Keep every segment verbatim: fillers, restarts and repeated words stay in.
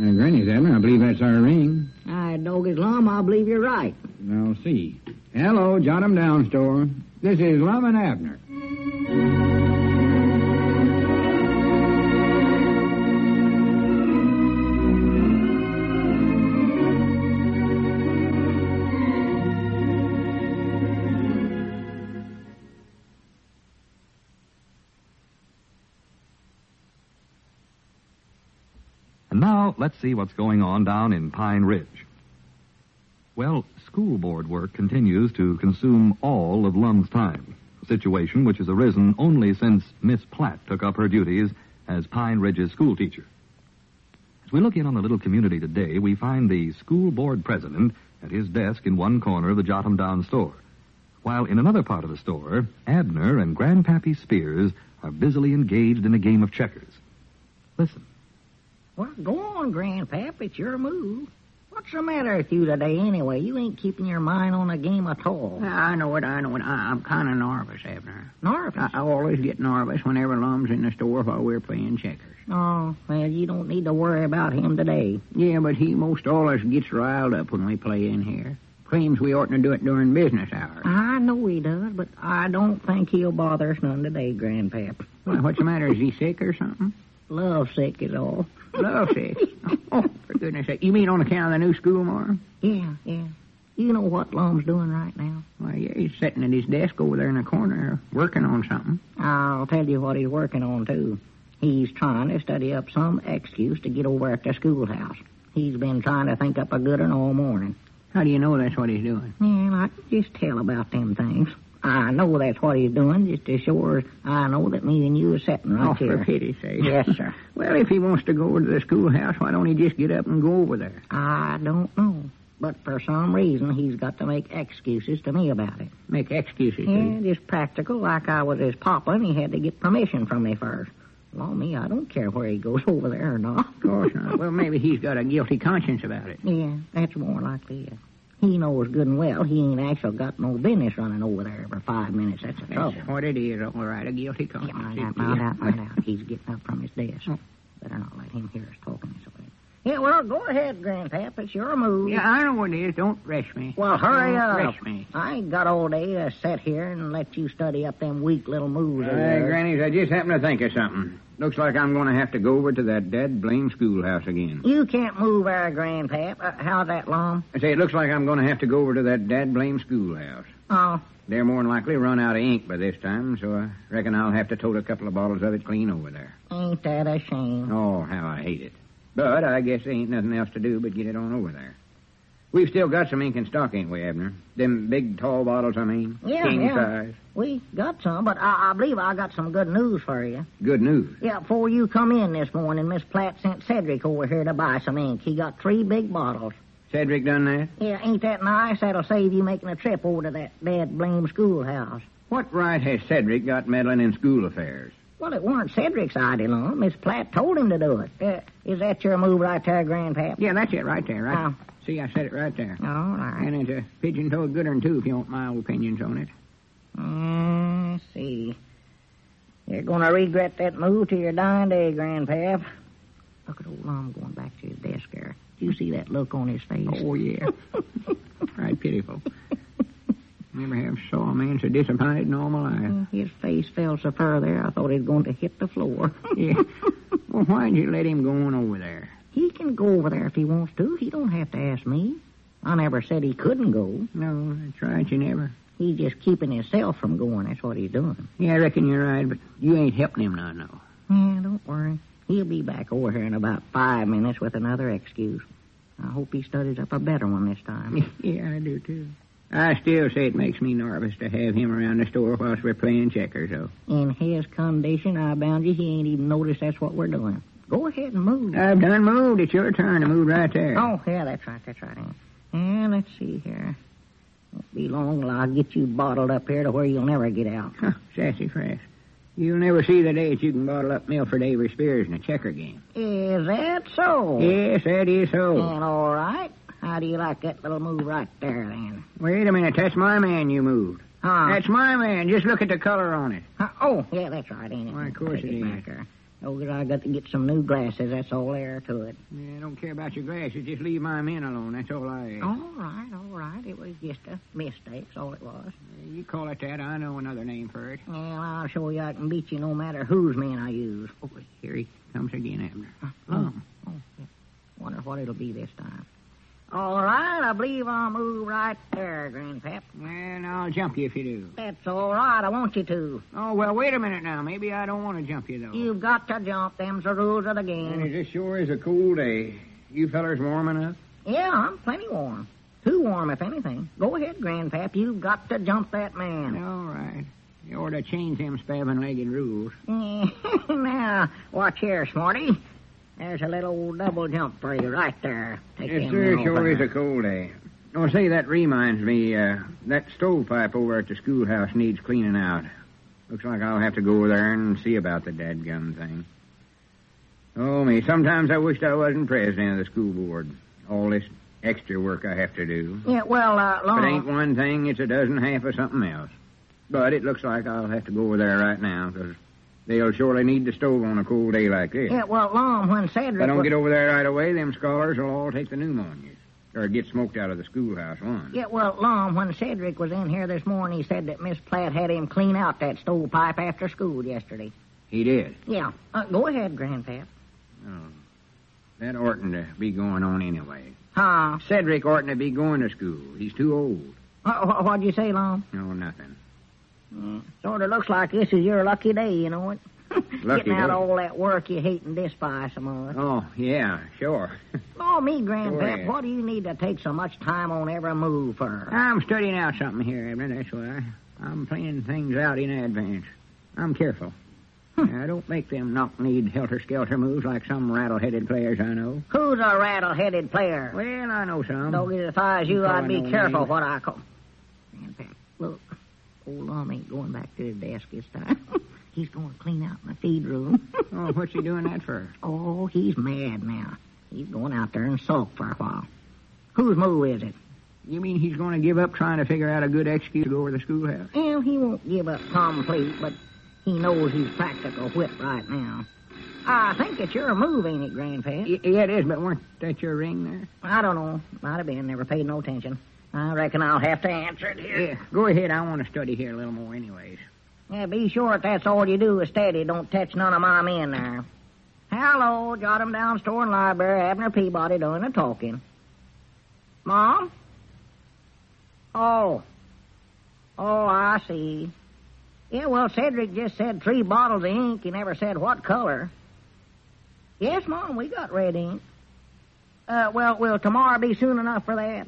Uh, Granny's, Abner. I believe that's our ring. I dog his lum, I believe you're right. I'll see. Hello, Jot 'em Down store. This is Lum and Abner. And now, let's see what's going on down in Pine Ridge. Well, school board work continues to consume all of Lum's time, a situation which has arisen only since Miss Platt took up her duties as Pine Ridge's school teacher. As we look in on the little community today, we find the school board president at his desk in one corner of the Jot 'em Down store, while in another part of the store, Abner and Grandpappy Spears are busily engaged in a game of checkers. Listen. Well, go on, Grandpap. It's your move. What's the matter with you today, anyway? You ain't keeping your mind on the game at all. I know it, I know it. I, I'm kind of nervous, Abner. Nervous? I, I always get nervous whenever Lum's in the store while we're playing checkers. Oh, well, you don't need to worry about him today. Yeah, but he most always gets riled up when we play in here. Claims we ought to do it during business hours. I know he does, but I don't think he'll bother us none today, Grandpap. Well, what's the matter? Is he sick or something? Love sick is all. Love sick? Oh, for goodness sake. You mean on account of the new school, Marm? Yeah, yeah. You know what Lum's doing right now? Well, yeah, he's sitting at his desk over there in the corner working on something. I'll tell you what he's working on, too. He's trying to study up some excuse to get over at the schoolhouse. He's been trying to think up a good one all morning. How do you know that's what he's doing? Well, I can just tell about them things. I know that's what he's doing, just as sure as I know that me and you are sitting right oh, here. Oh, for pity's sake. Yes, sir. Well, if he wants to go over to the schoolhouse, why don't he just get up and go over there? I don't know. But for some reason, he's got to make excuses to me about it. Make excuses? Yeah, just practical, like I was his papa, and he had to get permission from me first. Well, me, I don't care where he goes over there or not. Of course not. Well, maybe he's got a guilty conscience about it. Yeah, that's more likely it. He knows good and well he ain't actually got no business running over there every five minutes. That's the trouble. That's what it is, all right, a guilty conscience. Yeah, mind out, mind out, mind out. He's getting up from his desk. Oh. Better not let him hear us talking this way. Yeah, well, go ahead, Grandpap. It's your move. Yeah, I know what it is. Don't rush me. Well, hurry Don't up. rush me. I ain't got all day to sit here and let you study up them weak little moves. Hey, Grannies, I just happened to think of something. Looks like I'm going to have to go over to that dead blame schoolhouse again. You can't move there, Grandpap. Uh, how's that, Lum? I say, it looks like I'm going to have to go over to that dad blame schoolhouse. Oh. They're more than likely run out of ink by this time, so I reckon I'll have to tote a couple of bottles of it clean over there. Ain't that a shame? Oh, how I hate it. But I guess there ain't nothing else to do but get it on over there. We've still got some ink in stock, ain't we, Abner? Them big, tall bottles, I mean. Yeah, King yeah. size. We got some, but I, I believe I got some good news for you. Good news? Yeah, before you come in this morning, Miss Platt sent Cedric over here to buy some ink. He got three big bottles. Cedric done that? Yeah, ain't that nice? That'll save you making a trip over to that dead blame schoolhouse. What right has Cedric got meddling in school affairs? Well, it weren't Cedric's idea, Lum. Miss Platt told him to do it. Uh, is that your move right there, Grandpap? Yeah, that's it right there, right? Oh. See, I said it right there. All right. And it's a pigeon-toed good one, too, if you want my opinions on it. Mm, see. You're going to regret that move to your dying day, Grandpap. Look at old Lum going back to his desk there. Do you see that look on his face? Oh, yeah. Right pitiful. Never have saw a man so disappointed in all my life. His face fell so far there, I thought he was going to hit the floor. Yeah. Well, why'd you let him go on over there? He can go over there if he wants to. He don't have to ask me. I never said he couldn't go. No, that's right, you never. He's just keeping himself from going. That's what he's doing. Yeah, I reckon you're right, but you ain't helping him none, no. Yeah, don't worry. He'll be back over here in about five minutes with another excuse. I hope he studies up a better one this time. Yeah, I do, too. I still say it makes me nervous to have him around the store whilst we're playing checkers, though. In his condition, I bound you, he ain't even noticed that's what we're doing. Go ahead and move. I've done moved. It's your turn to move right there. Oh, yeah, that's right, that's right. And let's see here. Won't be long till I'll get you bottled up here to where you'll never get out. Huh, sassy fresh. You'll never see the day that you can bottle up Milford Avery Spears in a checker game. Is that so? Yes, that is so. And all right. How do you like that little move right there, then? Wait a minute. That's my man you moved. Huh? That's my man. Just look at the color on it. Huh? Oh, yeah, that's right, ain't it? Why, of course Take it is. back there. Oh, I got to get some new glasses. That's all there to it. Yeah, I don't care about your glasses. Just leave my men alone. That's all I ask. All right, all right. It was just a mistake. That's all it was. You call it that. I know another name for it. Well, I'll show you I can beat you no matter whose men I use. Oh, here he comes again, Abner. Oh, oh yeah. Wonder what it'll be this time. All right, I believe I'll move right there, Grandpap. Well, I'll jump you if you do. That's all right. I want you to. Oh, well, wait a minute now. Maybe I don't want to jump you, though. You've got to jump. Them's the rules of the And game. it sure is a cool day. You fellers warm enough? Yeah, I'm plenty warm. Too warm, if anything. Go ahead, Grandpap. You've got to jump that man. All right. You ought to change them spavined-legged rules. Now, watch here, Smarty. There's a little double jump for you right there. Take Yes, them sir, men sure over. is a cold day. Oh, say, that reminds me, uh, that stovepipe over at the schoolhouse needs cleaning out. Looks like I'll have to go over there and see about the dadgum thing. Oh, me, sometimes I wished I wasn't president of the school board. All this extra work I have to do. Yeah, well, uh, If long... it ain't one thing, it's a dozen half of something else. But it looks like I'll have to go over there right now, because they'll surely need the stove on a cold day like this. Yeah, well, long when Cedric... If I don't was- get over there right away, them scholars will all take the pneumonias. Or get smoked out of the schoolhouse one. Yeah, well, long when Cedric was in here this morning, he said that Miss Platt had him clean out that stovepipe after school yesterday. He did. Yeah. Uh, go ahead, Grandpap. Oh. That oughtn't to be going on anyway. Huh? Cedric oughtn't to be going to school. He's too old. Uh, wh- what'd you say, Long? No, nothing. Mm, sort of looks like this is your lucky day, you know it? Lucky Getting out day? all that work you hate and despise so much. Oh, yeah, sure. Oh, me, Grandpap, yeah. what do you need to take so much time on every move for? I'm studying out something here, Abner, that's why. I'm planning things out in advance. I'm careful. I don't make them knock-kneed, helter-skelter moves like some rattle-headed players I know. Who's a rattle-headed player? Well, I know some. Doggy, if I was you, You I'd be know careful names. what I call. Grandpap, look, old Lum ain't going back to his desk this time. He's going to clean out my feed room. Oh, what's he doing that for? Oh, he's mad now. He's going out there and sulk for a while. Whose move is it? You mean he's going to give up trying to figure out a good excuse to go over the schoolhouse? Well, he won't give up complete, but he knows he's practical whip right now. I think it's your move, ain't it, Grandpap? Y- yeah, it is, but weren't that your ring there? I don't know. Might have been. Never paid no attention. I reckon I'll have to answer it here. Yeah, go ahead. I want to study here a little more anyways. Yeah, be sure that that's all you do is steady. Don't touch none of my men there. Hello, jot 'em down, store and library. Abner Peabody doing the talking. Mom? Oh. Oh, I see. Yeah, well, Cedric just said three bottles of ink. He never said what color. Yes, Mom, we got red ink. Uh, well, will tomorrow be soon enough for that?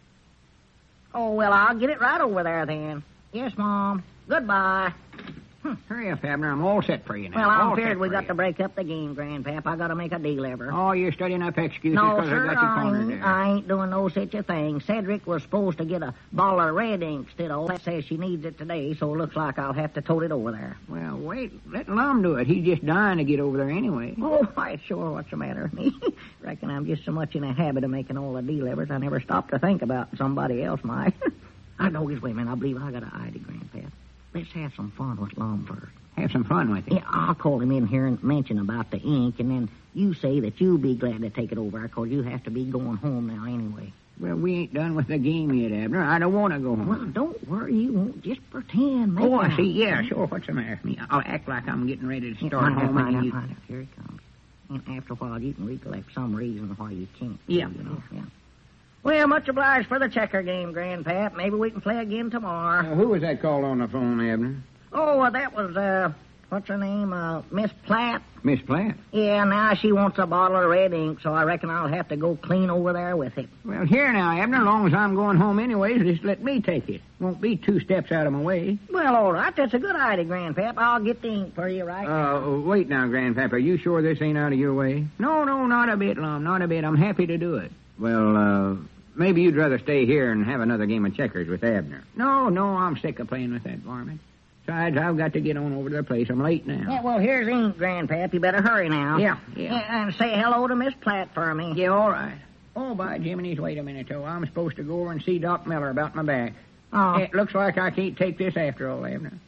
Oh, well, I'll get it right over there then. Yes, Mom. Goodbye. Hurry up, Abner. I'm all set for you now. Well, I'm All feared set we for got you. to break up the game, Grandpap. I got to make a deal ever. Oh, you're studying up excuses no, because sir, I got you I cornered ain't, there. I ain't doing no such a thing. Cedric was supposed to get a bottle of red ink instead of that says she needs it today, so it looks like I'll have to tote it over there. Well, wait. Let Lum do it. He's just dying to get over there anyway. Oh, why, sure, what's the matter with me? Reckon I'm just so much in a habit of making all the delivers, I never stop to think about somebody else might. I know his women. I believe I got an idea, Grandpap. Let's have some fun with Lum first. Have some fun with it. Yeah, I'll call him in here and mention about the ink, and then you say that you'll be glad to take it over, because you have to be going home now anyway. Well, we ain't done with the game yet, Abner. I don't want to go home. Well, don't worry, you won't. Just pretend. Make oh, I out. see. Yeah, sure. What's the matter with me? I'll act like I'm getting ready to Yeah, start find out, home. find and out, you... find out. Here he comes. And after a while, you can recollect some reason why you can't. Yeah. You know, yeah. Well, much obliged for the checker game, Grandpap. Maybe we can play again tomorrow. Uh, who was that called on the phone, Abner? Oh, well, that was, uh, what's her name? Uh, Miss Platt. Miss Platt. Yeah, now she wants a bottle of red ink, so I reckon I'll have to go clean over there with it. Well, here now, Abner. As long as I'm going home anyways, just let me take it. Won't be two steps out of my way. Well, all right. That's a good idea, Grandpap. I'll get the ink for you right now. Uh, wait now, Grandpap. Are you sure this ain't out of your way? No, no, not a bit, Lum. Not a bit. I'm happy to do it. Well, uh, maybe you'd rather stay here and have another game of checkers with Abner. No, no, I'm sick of playing with that varmint. Besides, I've got to get on over to the place. I'm late now. Yeah, well, here's ink, Grandpap. You better hurry now. Yeah, yeah. And say hello to Miss Platt for me. Yeah, all right. Oh, by Jiminy's, wait a minute, though. I'm supposed to go over and see Doc Miller about my back. Oh. It looks like I can't take this after all, Abner.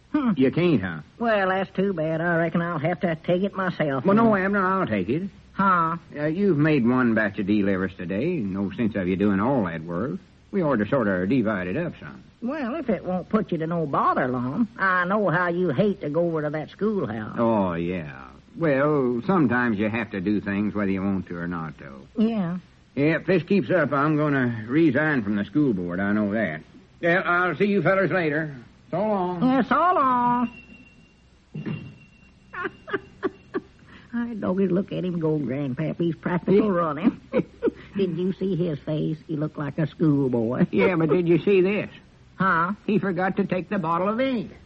Hmm. You can't, huh? Well, that's too bad. I reckon I'll have to take it myself. Well, then. no, Abner, I'll take it. Huh? Uh, you've made one batch of delivers today. No sense of you doing all that work. We ought to sort of divide it up some. Well, if it won't put you to no bother, Lum, I know how you hate to go over to that schoolhouse. Oh, yeah. Well, sometimes you have to do things whether you want to or not, though. Yeah. Yeah, if this keeps up, I'm going to resign from the school board. I know that. Yeah, I'll see you fellas later. So long. Yeah, so long. I doggy look at him go, Grandpap. He's practical running. Did you see his face? He looked like a schoolboy. Yeah, but did you see this? Huh? He forgot to take the bottle of ink.